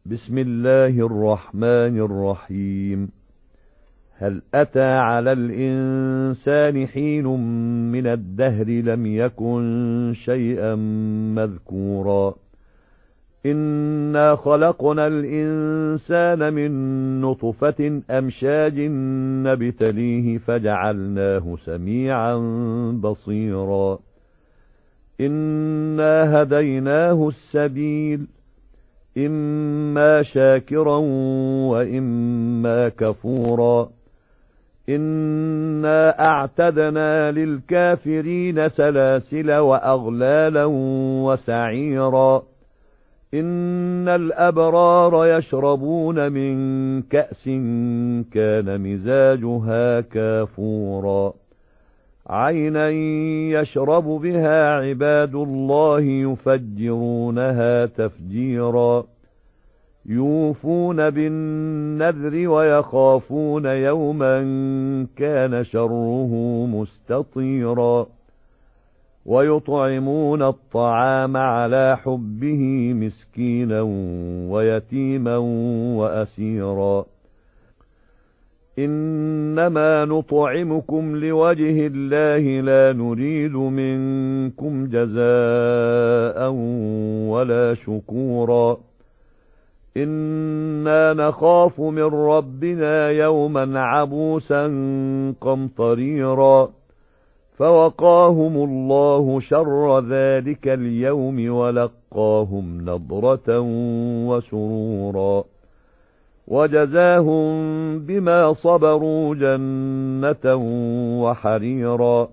بسم الله الرحمن الرحيم. هل أتى على الإنسان حين من الدهر لم يكن شيئا مذكورا إنا خلقنا الإنسان من نطفة أمشاج نبتليه فجعلناه سميعا بصيرا إنا هديناه السبيل إما شاكرا وإما كفورا إنا أعتدنا للكافرين سلاسل وأغلالا وسعيرا إن الأبرار يشربون من كأس كان مزاجها كافورا عينا يشرب بها عباد الله يفجرونها تفجيرا يوفون بالنذر ويخافون يوما كان شره مستطيرا ويطعمون الطعام على حبه مسكينا ويتيما وأسيرا إنما نطعمكم لوجه الله لا نريد منكم جزاء ولا شكورا إنا نخاف من ربنا يوما عبوسا قمطريرا فوقاهم الله شر ذلك اليوم ولقاهم نضرة وسرورا وجزاهم بما صبروا جنة وحريرا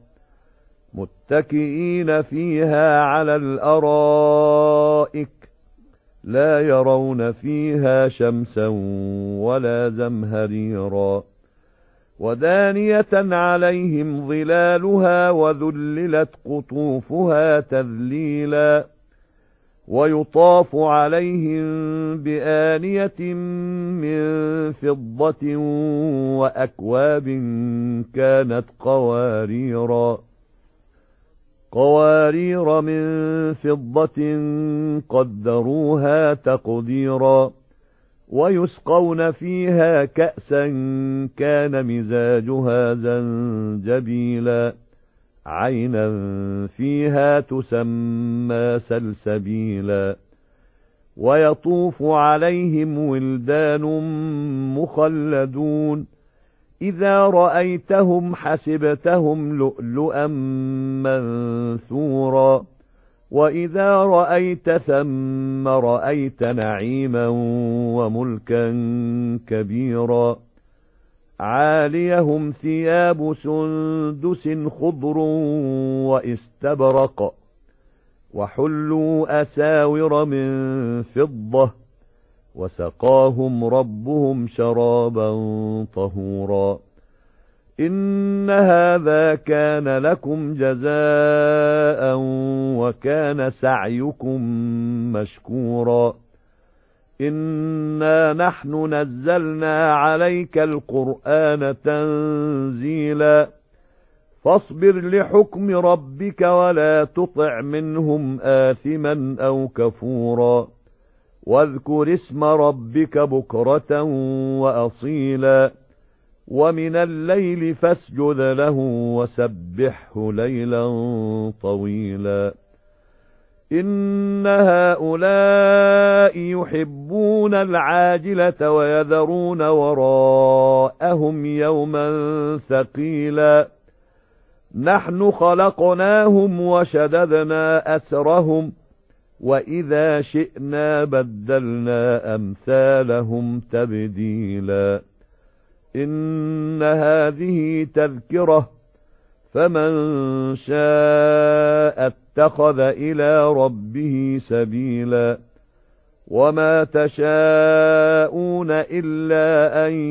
متكئين فيها على الأرائك لا يرون فيها شمسا ولا زمهريرا ودانية عليهم ظلالها وذللت قطوفها تذليلا ويطاف عليهم بآنية من فضة وأكواب كانت قوارير من فضة قدروها تقديرا ويسقون فيها كأسا كان مزاجها زنجبيلا عينا فيها تسمى سلسبيلا ويطوف عليهم ولدان مخلدون إذا رأيتهم حسبتهم لؤلؤا منثورا وإذا رأيت ثم رأيت نعيما وملكا كبيرا عاليهم ثياب سندس خضر واستبرق وحلوا أساور من فضة وسقاهم ربهم شرابا طهورا إن هذا كان لكم جزاء وكان سعيكم مشكورا إنا نحن نزلنا عليك القرآن تنزيلا فاصبر لحكم ربك ولا تطع منهم آثما أو كفورا واذكر اسم ربك بكرة وأصيلا ومن الليل فاسجد له وسبحه ليلا طويلا إن هؤلاء يحبون العاجلة ويذرون وراءهم يوما ثقيلا نحن خلقناهم وشددنا أسرهم وإذا شئنا بدلنا أمثالهم تبديلا إن هذه تذكرة فمن شاء اتخذ إلى ربه سبيلا وما تشاءون إلا أن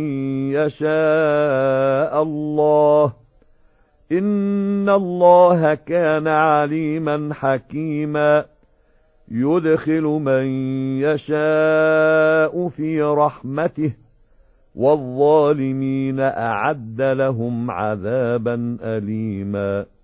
يشاء الله إن الله كان عليما حكيما يدخل من يشاء في رحمته والظالمين أعد لهم عذابا أليما